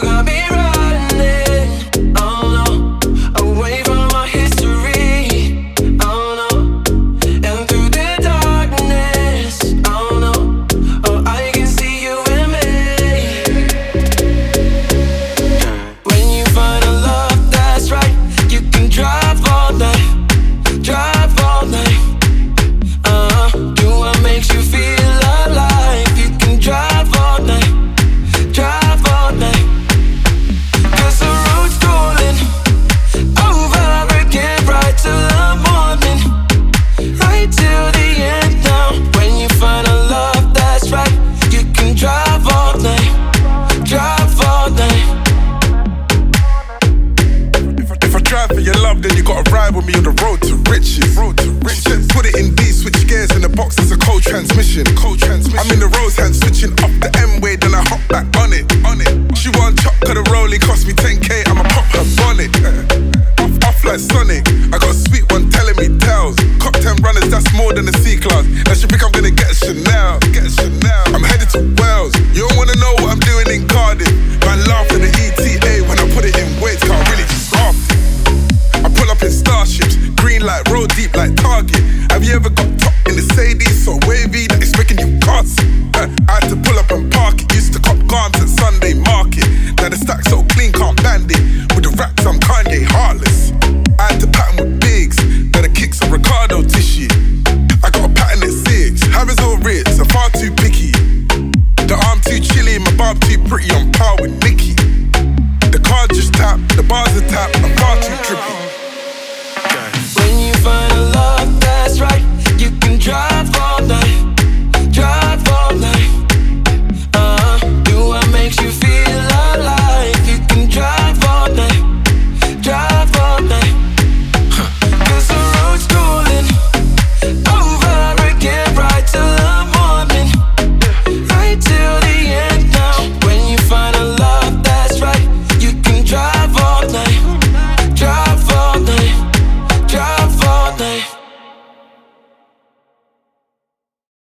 got me running, oh no, away from our history, oh no, and through the darkness, oh no, oh I can see you in me. When you find a love that's right, you can drive all night, drive all night. Do what makes you feel alive. You can drive all night, drive all night. 'Cause the road's rolling over again, right till the morning, right till the end now. When you find a love that's right, you can drive all night, drive all night. If I drive for your love, then you gotta ride with me on the road to riches. Said put it in D, switch gears in the box, it's a cold transmission. I'm in the rose hand, switching off the M-way, then I hop back on it. She want chop, cause the rollie cost me 10K, I'ma pop her bonnet. Off like Sonic,